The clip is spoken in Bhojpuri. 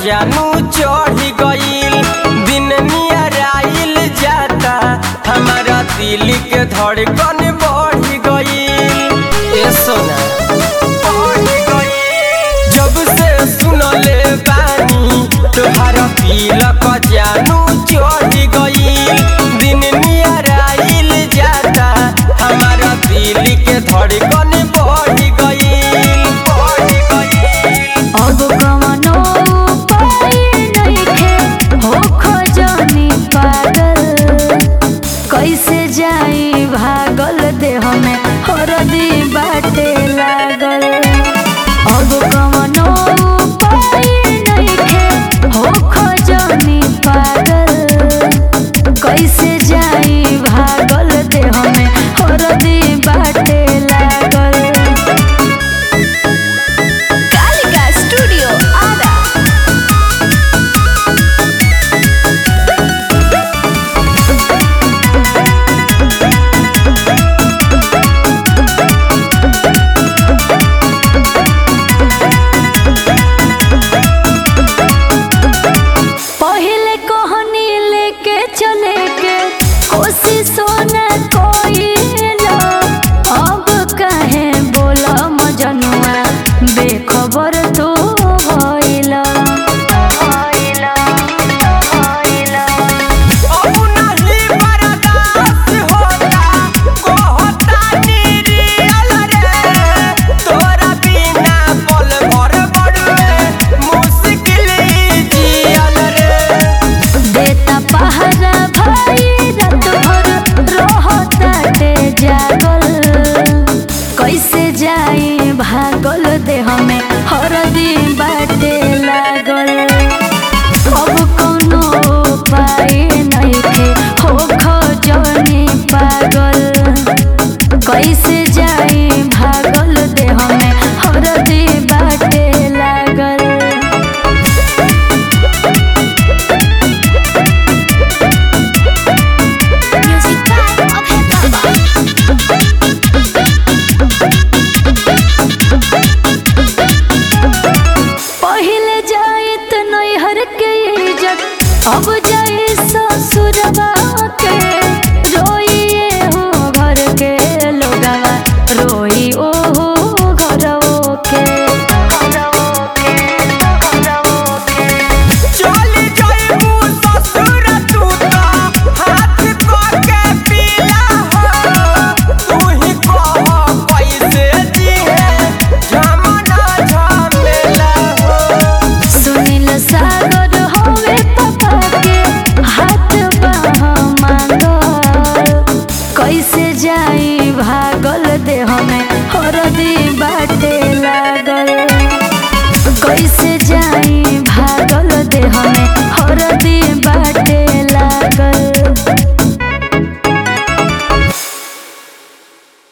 जानू चढ़ गईल, दिन नियराइल जाता हमारा दिल के धड़कन बढ़ गईल। ए सोना बढ़ गईल, जब से सुनले बानी तोहारा तिलक जानू चढ़ गईल, दिन नियराइल जाता हमारा दिल के धड़कन बढ़ गईल। अब कवनो उपाय नइखे होखो जानी पागल, कैसे जाई भागल देह में हरदी बाटे लागल। अब कवनो उपाय नइखे होखो जानी पागल, कैसे जाई भागल देह में हरदी बाटे लागल। कालिका स्टूडियो आरा। पहले कहनी लेके चले के कोशिशो न कोइला, अब काहे बोला मजनुआ बेखबर तो भइला। अब नहीं बर्दाश्त होता, कहता निरियल रे, तोरा बिना पल भर बड़ुए मुश्किल जियल रे। देता पहरा भाई रात भर रहताटे जागल, कैसे जाई भागल देह में हरदी बाटे लागल। अब कोनो उपाय नइखे होखो जानी पागल, कैसे